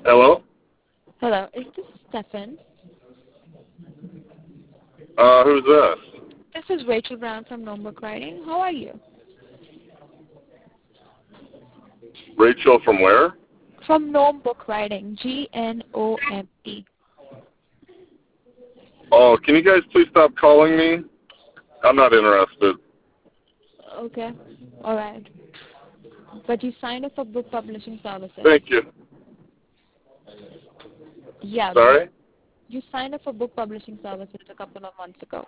Hello? Hello, is this Stefan? Who's this? This is Rachel Brown from Gnomebook Writing. How are you? Rachel from where? From Gnomebook Writing, Gnome. Oh, can you guys please stop calling me? I'm not interested. Okay, alright. But you signed up for book publishing services. Thank you. Yeah, Sorry? you signed up for book publishing services a couple of months ago.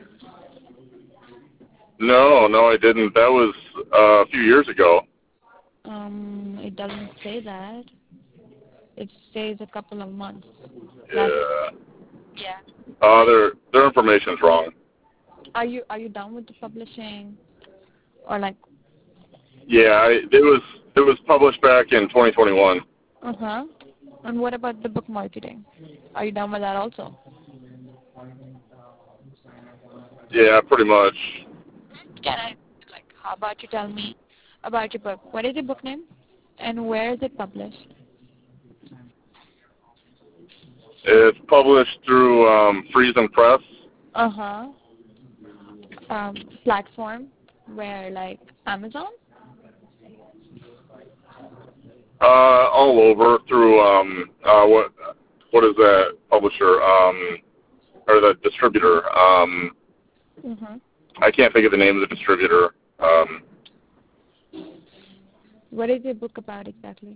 No, I didn't. That was a few years ago. It doesn't say that. It says a couple of months. Yeah. Yeah. Their information's wrong. Are you done with the publishing? Or like, Yeah, it was published back in 2021. uh-huh. And what about the book marketing? Are you done with that also? Yeah, pretty much. Can I, how about you tell me about your book? What is your book name? And where is it published? It's published through Friesen Press. Uh-huh. Platform where, like, Amazon? All over through what is that publisher? Or the distributor. Mm-hmm. I can't think of the name of the distributor. What is your book about exactly?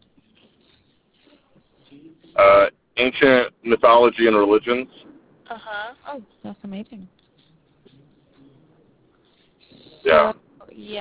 Ancient mythology and religions. Uh-huh. Oh, that's amazing. Yeah. So, yeah.